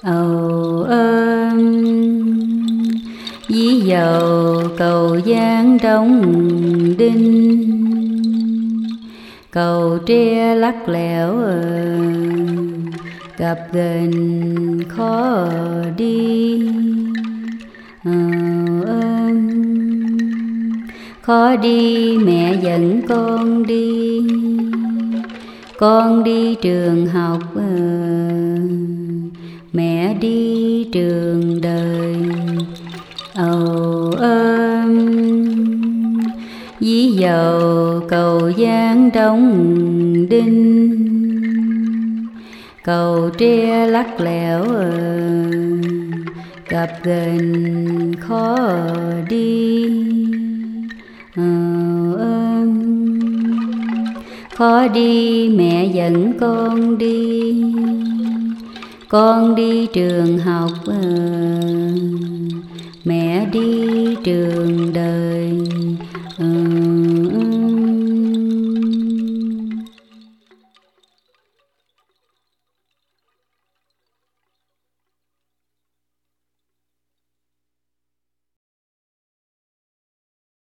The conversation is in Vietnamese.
âu ôm. Dí dầu cầu giang trong đinh, cầu tre lắc lẻo gặp gần khó đi. Khó đi mẹ dẫn con đi trường học, mẹ đi trường đời. Âu ôm. Dí dầu cầu giang trong đinh, cầu tre lắc lẻo gặp gần khó đi. Khó đi mẹ dẫn con đi trường học, mẹ đi trường đời.